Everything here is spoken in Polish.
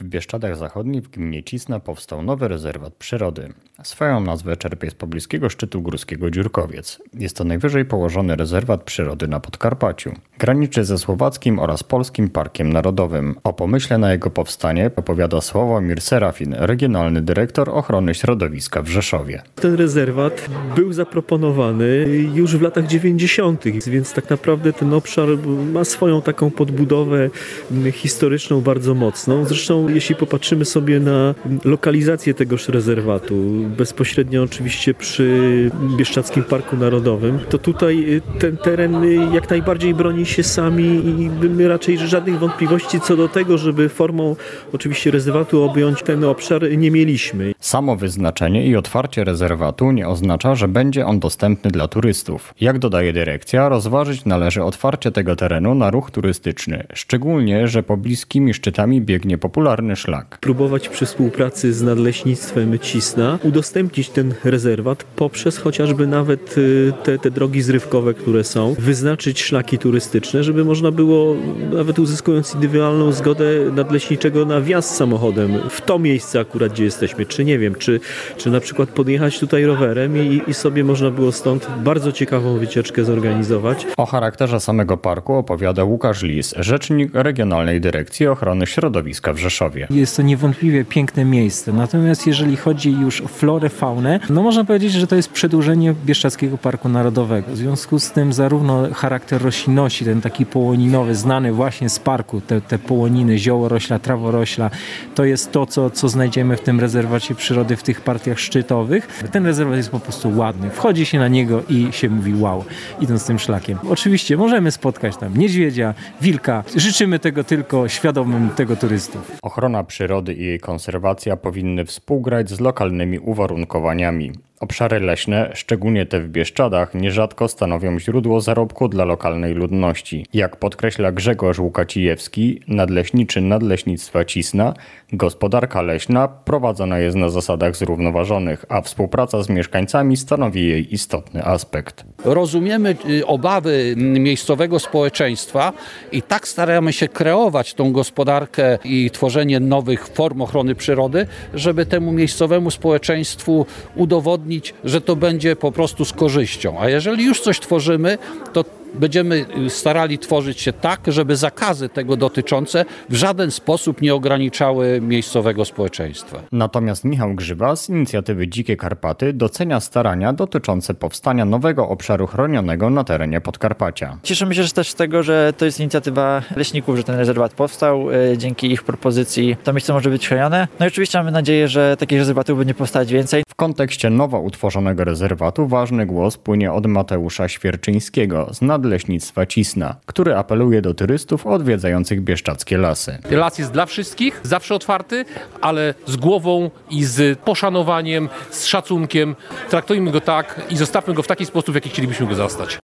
W Bieszczadach Zachodnich w gminie Cisna powstał nowy rezerwat przyrody. Swoją nazwę czerpie z pobliskiego szczytu górskiego Dziurkowiec. Jest to najwyżej położony rezerwat przyrody na Podkarpaciu. Graniczy ze Słowackim oraz Polskim Parkiem Narodowym. O pomyśle na jego powstanie opowiada Sławomir Serafin, regionalny dyrektor ochrony środowiska w Rzeszowie. Ten rezerwat był zaproponowany już w latach 90., więc tak naprawdę ten obszar ma swoją taką podbudowę historyczną bardzo mocną. Zresztą jeśli popatrzymy sobie na lokalizację tegoż rezerwatu, bezpośrednio oczywiście przy Bieszczadzkim Parku Narodowym, to tutaj ten teren jak najbardziej broni się sami i my raczej żadnych wątpliwości co do tego, żeby formą oczywiście rezerwatu objąć ten obszar nie mieliśmy. Samo wyznaczenie i otwarcie rezerwatu nie oznacza, że będzie on dostępny dla turystów. Jak dodaje dyrekcja, rozważyć należy otwarcie tego terenu na ruch turystyczny, szczególnie, że pobliskimi szczytami biegnie popularny szlak. Próbować przy współpracy z Nadleśnictwem Cisna udostępnić ten rezerwat poprzez chociażby nawet te drogi zrywkowe, które są, wyznaczyć szlaki turystyczne, żeby można było, nawet uzyskując indywidualną zgodę nadleśniczego na wjazd samochodem w to miejsce akurat, gdzie jesteśmy, czy nie wiem, czy na przykład podjechać tutaj rowerem i sobie można było stąd bardzo ciekawą wycieczkę zorganizować. O charakterze samego parku opowiada Łukasz Lis, rzecznik Regionalnej Dyrekcji Ochrony Środowiska w Rzeszowie. Jest to niewątpliwie piękne miejsce, natomiast jeżeli chodzi już o florę, faunę, no można powiedzieć, że to jest przedłużenie Bieszczadzkiego Parku Narodowego. W związku z tym zarówno charakter roślinności, ten taki połoninowy, znany właśnie z parku, te połoniny, ziołorośla, traworośla, to jest to, co znajdziemy w tym rezerwacie przyrody, w tych partiach szczytowych. Ten rezerwat jest po prostu ładny. Wchodzi się na niego i się mówi wow, idąc tym szlakiem. Oczywiście możemy spotkać tam niedźwiedzia, wilka. Życzymy tego tylko świadomym tego turystów. Ochrona przyrody i jej konserwacja powinny współgrać z lokalnymi uwarunkowaniami. Obszary leśne, szczególnie te w Bieszczadach, nierzadko stanowią źródło zarobku dla lokalnej ludności. Jak podkreśla Grzegorz Łukacijewski, nadleśniczy Nadleśnictwa Cisna, gospodarka leśna prowadzona jest na zasadach zrównoważonych, a współpraca z mieszkańcami stanowi jej istotny aspekt. Rozumiemy obawy miejscowego społeczeństwa i tak staramy się kreować tą gospodarkę i tworzenie nowych form ochrony przyrody, żeby temu miejscowemu społeczeństwu udowodnić, że to będzie po prostu z korzyścią. A jeżeli już coś tworzymy, to będziemy starali tworzyć się tak, żeby zakazy tego dotyczące w żaden sposób nie ograniczały miejscowego społeczeństwa. Natomiast Michał Grzyba z inicjatywy Dzikie Karpaty docenia starania dotyczące powstania nowego obszaru chronionego na terenie Podkarpacia. Cieszymy się też z tego, że to jest inicjatywa leśników, że ten rezerwat powstał. Dzięki ich propozycji to miejsce może być chronione. No i oczywiście mamy nadzieję, że takich rezerwatów będzie powstać więcej. W kontekście nowo utworzonego rezerwatu ważny głos płynie od Mateusza Świerczyńskiego z Nadleśnictwa Cisna, który apeluje do turystów odwiedzających bieszczadzkie lasy. Las jest dla wszystkich, zawsze otwarty, ale z głową i z poszanowaniem, z szacunkiem. Traktujmy go tak i zostawmy go w taki sposób, w jaki chcielibyśmy go zastać.